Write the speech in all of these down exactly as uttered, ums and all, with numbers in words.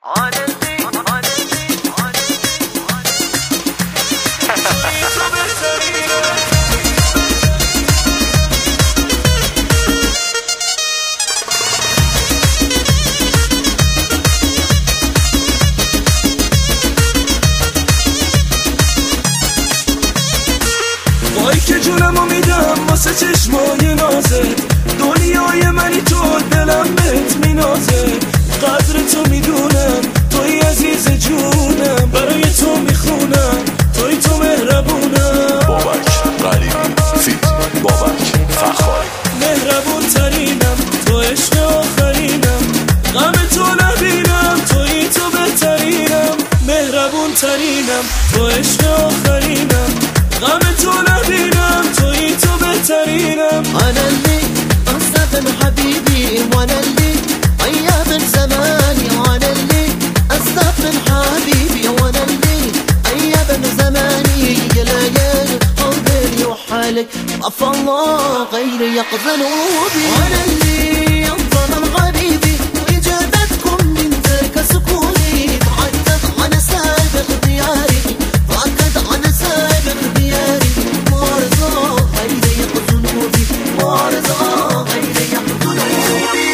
وای که جونمو میدم واسه چشمای نازت، دنیای منی تو، دلم بهت مینازه. قدر تو میدونم، توی عزیز جونم، برای تو میخونم، توی تو مهربونم. بابک غریبی فیتی، بابک فخاری، مهربون ترینم، تو عشق آخرینم، غم تو نبینم، توی تو بهترینم. مهربون ترینم، تو عشق آخرینم، غم تو نبینم، توی تو بهترینم. أنا اللي أصدق من حبيبي، وأنا اللي أيام زماني، وأنا اللي أصدق من حبيبي، وأنا اللي أيام زماني. يا ليالي حبي وحالك عفى الله غير يقبلوبي. وأنا اللي أفضل غريبي، وإجابتكم من ترك سكوني. معدد أنا سابق دياري، معدد أنا سابق دياري. معرضة غير يقبلوبي، معرضة غير يقبلوبي.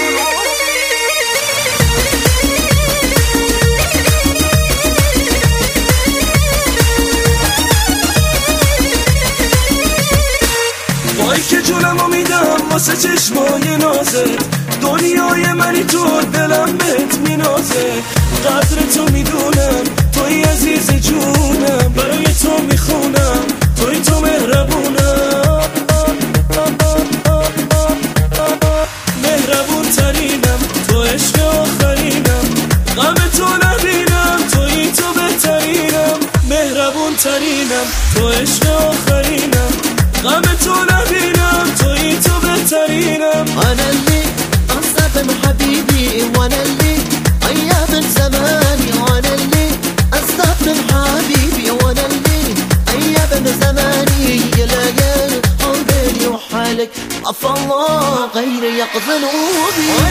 وای که جونمو میدم واسه چشمای نازت، دنیای منی تو، دلم بهت مینازه. قدر تو میدونم، توی عزیز جونم، برای تو میخونم، توی تو مهربونم. مهربون ترینم، تو عشق آخرینم، غم تو نبینم، توی تو بهترینم. مهربون ترینم، تو عشق آخرینم، غم تو نبینم، توی تو بهترینم. أنا اللي أصدق من حبيبي، وأنا اللي أيام زماني، وأنا اللي أصدق من حبيبي، وأنا اللي أيام زماني. يا ليالي حبي وحالك عفى الله غير يقبلوبي.